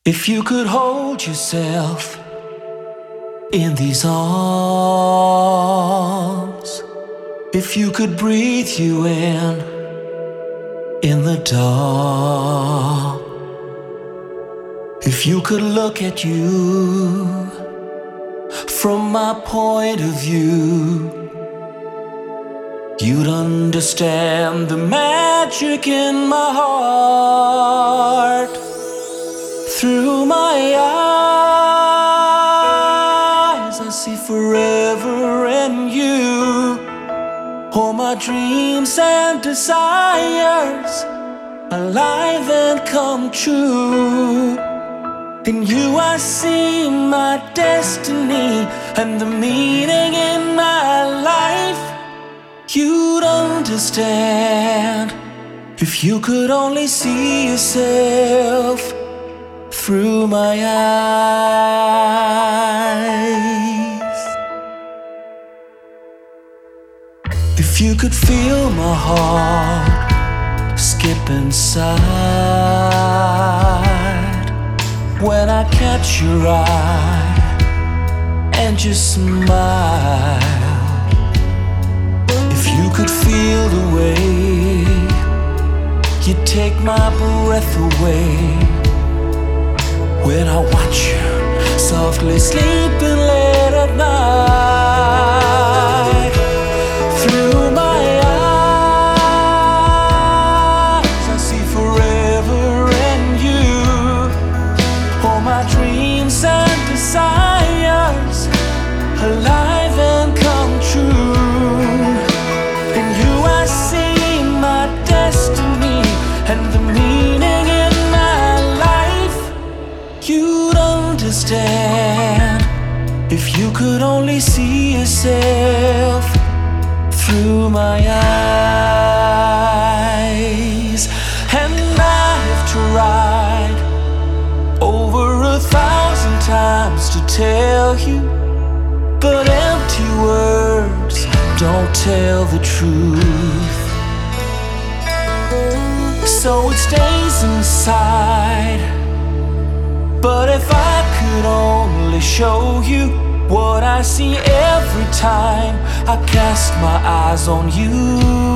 If you could hold yourself in these arms, if you could breathe you in the dark, if you could look at you from my point of view, you'd understand the magic in my heart. Through my eyes, I see forever in you. All my dreams and desires alive and come true. In you I see my destiny and the meaning in my life. You'd understand if you could only see yourself through my eyes. If you could feel my heart skip inside when I catch your eye and just smile. If you could feel the way you take my breath away when I watch you softly sleeping late at night. Through my eyes, I see forever in you. All my dreams and desires alive and come true. In you I see my destiny and the meaning in my life. You'd understand if you could only see yourself through my eyes. And I've tried over 1,000 times to tell you, but empty words don't tell the truth. So it stays inside. But if I could only show you what I see every time I cast my eyes on you.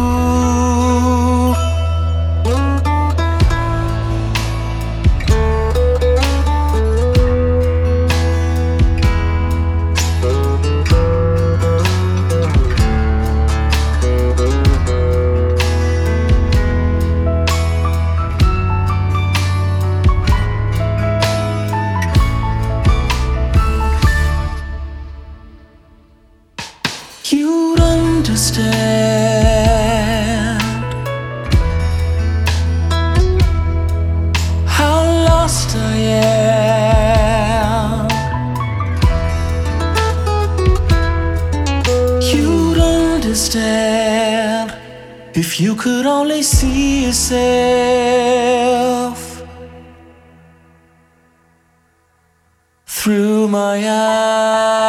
You'd understand how lost I am. You'd understand if you could only see yourself through my eyes.